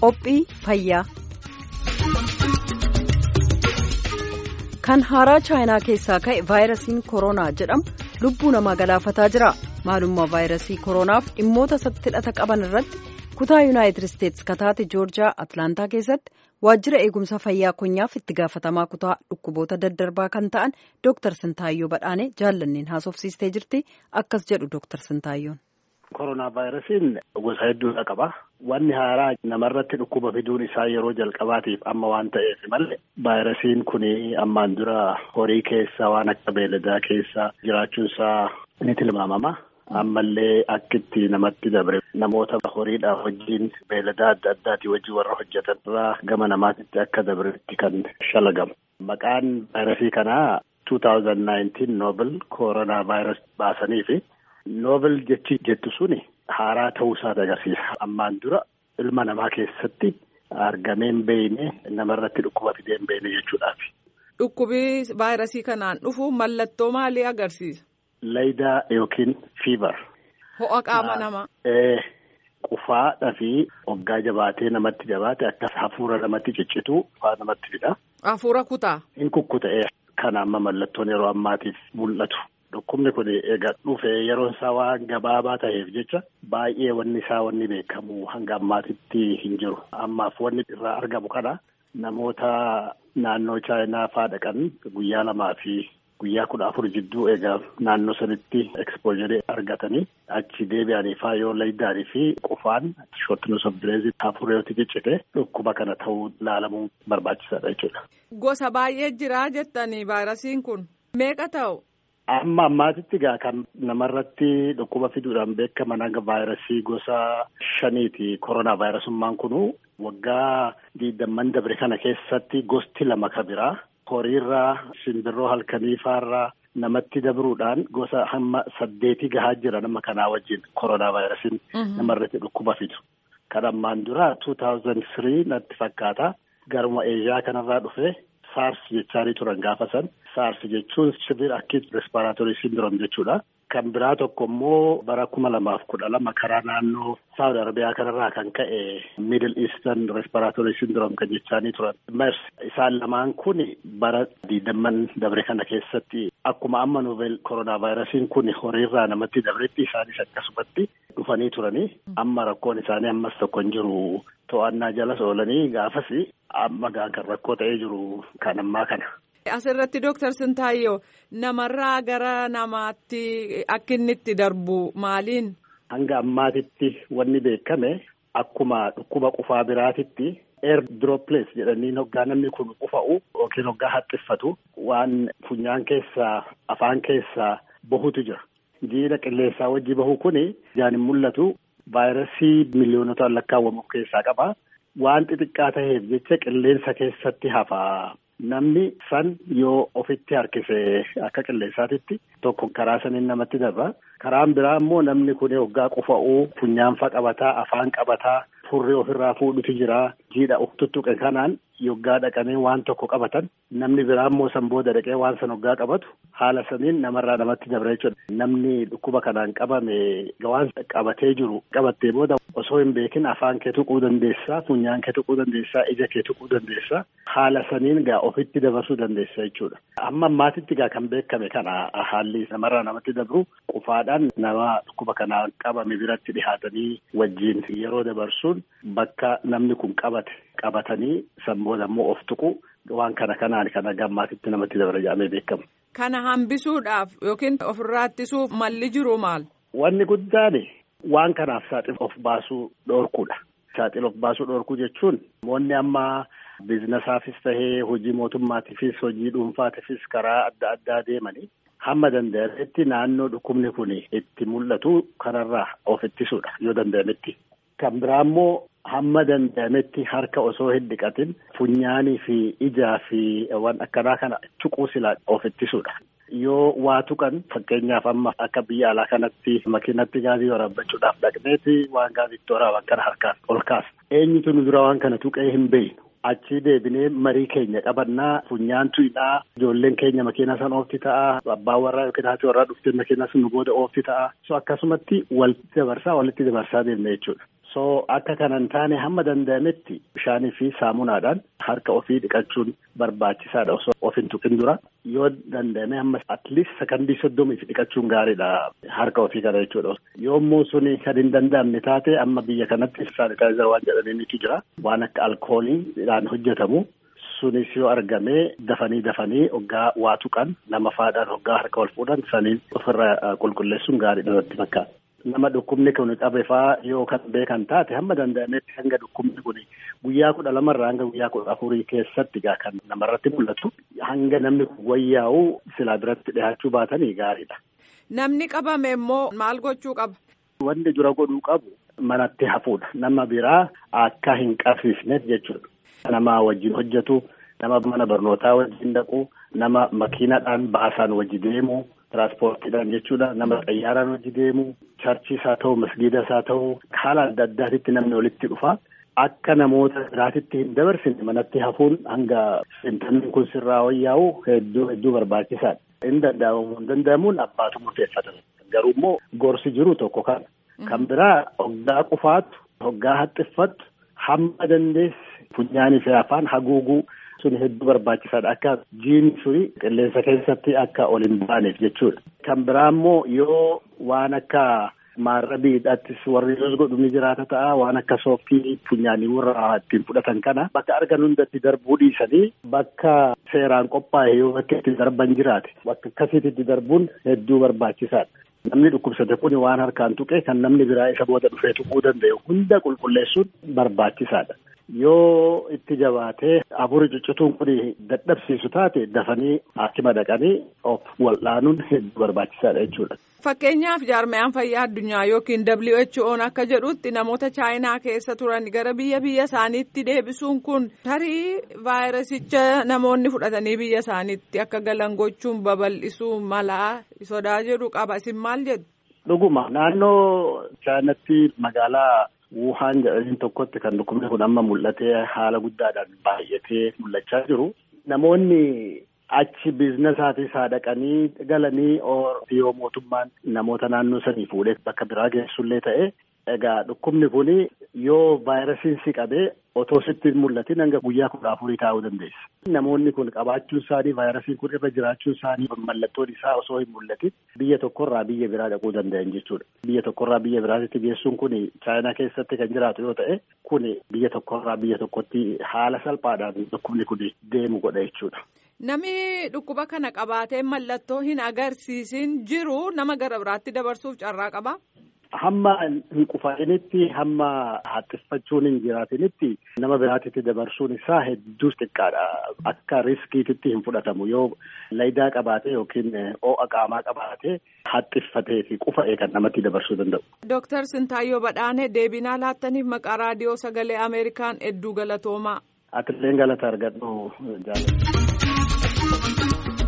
Qophii fayyaa. Kan haaraa chaayinaa keessaa ka'e vaayirasiin koronaa jedhamu lubbuu namaa galaafataa jira. Maalummaa vaayirasii koronaaf dhimmoota hidhata qaban irratti kutaa yuunaayitid isteetsi kataate joorjiyaa atlaantaa keessatti waajjira eegumsa fayyaa konyaaf itti gaafatamaa kutaa dhukkuboota daddarbaa kan ta'an Dr. Sintaayyoo Badhaanee jaallanneen haasofsiistee jirti. Akkas jedhu Dr. Sintaayyoon. Koronaa vaayirasiin gosa hedduudha qaba. Wanni haaraa namarratti dhukkuba fiduun isaa yeroo jalqabaatiif amma waan ta'eef malee vaayirasiin kun ammaan dura horii keessa waan akka beeladaa keessa jiraachuun isaa ni tilmaamama. Ammallee akkitti namatti dabre namoota horiidhaa wajjin beeladaa adda addaati wajjin warra hojjetan irraa gama namaatitti akka dabretti kan shalagamu. Maqaan vaayirasii kanaa 2019 Noobel koronaa vaayirasii baasanii fi Noobel jettu suni haaraa ta'uu isaati agarsiisa. Ammaan dura ilma namaa keessatti argameen beeyne namarratti dhukkuba fideen beeyne jechuudhaafi. Dhukkubi vaayirasii kanaan dhufu mallattoo maalii agarsiisa? Laydaa yookiin fiibar. Ho'a qaama namaa. Qufaadhaa fi hoggaa jabaatee namatti jabaate akkas hafuura namatti ciccitu faa namatti fida. Hafuura kutaa. In kukkuta'ee kan amma mallattoon yeroo ammaatiif mul'atu. Dhukkubni kun egaa dhufee yeroon isaa waan gabaabaa ta'eef jecha baay'ee wanni beekamu hanga ammaatitti hin jiru. Ammaaf wanni irraa argamu kana namoota naannoo chaayinaa faa dhaqan guyyaa 2 fi guyyaa 14 jidduu egaa naannoo sanitti ekspoojiree argatanii achi deebi'anii faa yoo laydaanii fi qufaan shortness of breath hafuureetti ciccite dhukkuba kana ta'uu ilaalamuu barbaachisaadha jechuudha. Gosa baay'ee jira jettanii vaayirasiin kun meeqa ta'u? Amma ammaatitti egaa kan namarratti dhukkuba fiduudhaan beekaman hanga vaayirasii gosa 5ti. Koronaa vaayirasummaan kunu waggaa 20 dabre kana keessatti gosti 2 ka biraa horiirraa simbirroo halkaniifaarraa namatti dabruudhaan gosa hamma 8 gahaa jira nama kanaa wajjin koronaa vaayirasiin namarratti dhukkuba fidu. Kan ammaan dura 2003 natti fakkaata garuma Eeshiyaa kanarraa dhufe SARS jechaanii turan gaafa san. SARS jechuun severe acute respiratory syndrome jechuudha. Kan biraa tokko immoo bara 2012 karaa naannoo Saudi Arabiyaa kanarraa kan ka'e Middle Eastern respiratory syndrome kan jechaanii turan. MERS isaan lamaan kun bara 20 dabre kana keessatti akkuma amma novel koronaa vaayirasiin kun horiirraa namatti dabretti isaanis akkasumatti dhufanii turanii amma rakkoon isaanii ammas tokko hin jiru. To'annaa jalas oolanii gaafas amma kan rakkoo ta'ee jiru kan ammaa kana. Asirratti Dr. Sintaayyoo namarraa gara namaatti akka inni itti darbu maaliin? Hanga ammaatitti wanni beekame akkuma dhukkuba qufaa biraatitti air droplets jedhanii hoggaa namni kun qufa'u yookiin hoggaa haxxiffatu waan funyaan keessaa afaan keessaa bahutu jira. Jiidha qilleensaa wajji bahu kuni ijaan hin mul'atu. Vaayirasii miliyoonota lakkaawwamu keessaa qaba. Waan xixiqqaa ta'eef jecha qilleensa keessatti hafaa. Namni san yoo ofitti harkise akka qilleensaatitti tokko karaa saniin namatti darba. Karaan biraa immoo namni kun hoggaa qufa'uu funyaanfa qabataa, afaan qabataa, furrii ofirraa fuudhutu jira. Jiidha of tuttuqe kanaan yoggaa dhaqanii waan tokko qabatan namni biraa immoo san booda dhaqee waan san hoggaa qabatu haala saniin namarraa namatti dabra jechuudha. Namni dhukkuba kanaan qabame waan qabatee jiru qabattee booda osoo hin beekin afaan kee tuquu dandeessaa, funyaan kee tuquu dandeessaa, ija kee tuquu dandeessaa. Haala saniin gaa ofitti dabarsuu dandeessa jechuudha. Amma ammaatitti gaa kan beekame kana haalli namarraa namatti dabru qufaadhaan nama dhukkuba kanaan qabame biratti dhihaatanii wajjin yeroo dabarsuun bakka namni kun qabatanii san booda immoo of tuqu waan kanaan kana gammaatitti namatti dabra jedhamee beekama. Kana hambisuudhaaf yookiin ofirraa ittisuuf malli jiru maal? Wanni guddaan waan kanaaf saaxil of baasuu dhoorkuudha. Saaxil of baasuu dhoorkuu jechuun namoonni amma biizinasaafis tahee hojii mootummaatiifis hojii dhuunfaatiifis karaa adda addaa deemanii hamma danda'ametti naannoo dhukkubni kun itti mul'atu kanarraa of ittisuudha yoo danda'ametti. Kan biraa immoo hamma danda'ametti harka osoo hin dhiqatin funyaanii fi ijaa fi waan akkanaa kana tuquu silaa of ittisuudha. Yoo waa tuqan fakkeenyaaf amma akka biyya alaa kanatti makiinatti gaazii waraabbachuudhaaf dhaqneeti waan gaaziitti waraaban kana harkaan ol kaasa. Eenyutu nu dura waan kana tuqee hin beeknu. Achi deebinee marii keenya qabannaa funyaan tuyidhaa ijoolleen keenya makiinaa san oofti ta'a abbaan warraa yookiin haati warraa dhuftee makiinaa sun nu booda oofti ta'a. So akkasumatti walitti dabarsaa deemne jechuudha. So akka kanan taane hamma danda'ametti bishaanii fi saamunaadhaan harka ofii dhiqachuun barbaachisaadha osoo of hin tuqin dura. Yoo danda'ame hamma at least sekondii 30 dhiqachuun gaariidha harka ofii kana jechuudha. Yommuu suni kan hin danda'amne taate amma biyya kanatti saanitaayizer waan jedhaniitu jira. Waan akka alkooliidhaan hojjetamu. Sunis yoo argame dafanii hoggaa waa tuqan nama faadhaan hoggaa harka wal fuudhan saniin ofirra qulqulleessuun gaariidha natti fakkaata. Nama dhukkubni kun qabe faa yoo kan beekan taate hamma danda'ametti hanga dhukkubni kun guyyaa 12 hanga guyyaa 14 keessatti kan namarratti mul'atu hanga namni wayyaa'u silaa biratti dhiyaachuu baatanii gaariidha. Namni qabame immoo maal gochuu qaba? Wanti dura godhuu qabu manatti hafuudha. Nama biraa akka hin qabsiisneef jechuudha. Nama wajjin hojjetu, nama mana barnootaa wajjin dhaqu, nama makiinadhaan baasaan wajji deemu. Tiraaspoortiidhaan jechuudha nama xayyaaraan hojii deemu charchiis haa ta'u masgiidas haa ta'u haala adda addaatitti namni walitti dhufa akka namoota biraatitti hin dabarsine manatti hafuun hanga intalli kun sirraa wayyaa'u hedduu barbaachisaadha. Hin danda'amuun abbaatu murteeffata. Garuu immoo gorsi jiru tokko kan biraa hoggaa qufaatu hoggaa haxxiffatu hamma dandeessi funyaanii fi afaan haguuguu. Sun hedduu barbaachisaadha akka jiin suni qilleensa keessatti akka ol hin baaneef jechuudha. Kan biraa immoo yoo waan akka maarrabiidhaattis warri yoo godhu ni jiraata ta'a waan akka sooftii funyaanii warra ittiin fudhatan kana bakka argan hundatti darbuu dhiisanii bakka seeraan qophaa'e yoo bakka itti darban jiraate bakka akkasiitti darbuun hedduu barbaachisaadha. Namni dhukkubsate kun waan harkaan tuqe kan namni biraa isa booda dhufee tuquu danda'u hunda qulqulleessuun barbaachisaadha. Yoo itti jabaatee afurii cuccituun kun dadhabsiisu taate dafanii haakima dhaqanii of wal'aanuun hedduu barbaachisaadha jechuudha. Fakkeenyaaf jaarmayaan fayyaa addunyaa yookiin WHO'n akka jedhutti namoota chaayinaa keessa turan gara biyya isaaniitti deebisuun kun tarii vaayirasicha namoonni fudhatanii biyya isaaniitti akka galan gochuun babal'isuu malaa sodaa jedhu qaba. Isin maal jedhu? Dhuguma naannoo chaayinaatti magaalaa Wuhaan jedhaniin tokkotti kan dhukkubni kun amma mul'atee haala guddaadhaan baay'atee mul'achaa jiru. Namoonni achi biizinasaatis haa dhaqanii galanii yoo mootummaan namoota naannoo sanii fuudhee bakka biraa geessullee ta'e egaa dhukkubni kun yoo vaayirasiin si qabee otoo sitti mul'atin hanga guyyaa 14 taa'uu dandeessa. Namoonni kun qabaachuun isaanii vaayirasiin kun irra jiraachuun isaanii mallattoon isaa osoo hin mul'atin biyya tokkorraa biyya biraa dhaquu danda'an jechuudha. Biyya tokkorraa biyya biraatti geessuun kun chaayinaa keessatti kan jiraatu yoo ta'e kun biyya tokkorraa biyya tokkotti haala salphaadhaan dhukkubni kun deemu godha jechuudha. Namni dhukkuba kana qabaatee mallattoo hin agarsiisin jiru nama gara biraatti dabarsuuf carraa qaba. Hamma hin qufaa'initti hamma haxxiffachuun hin jiraatinitti nama biraatitti dabarsuun isaa hedduus xiqqaadha. Akka riskiititti hin fudhatamu yoo laydaa qabaate yookiin ho'a qaamaa qabaate haxxiffatee fi qufa'ee kan namatti dabarsuu danda'u. Dooktar Sintaayyoo Badhaanee deebii laattaniif maqaa raadiyoo sagalee Ameerikaan hedduu galatoomaa. Atiillee galata argadhu jaalladha.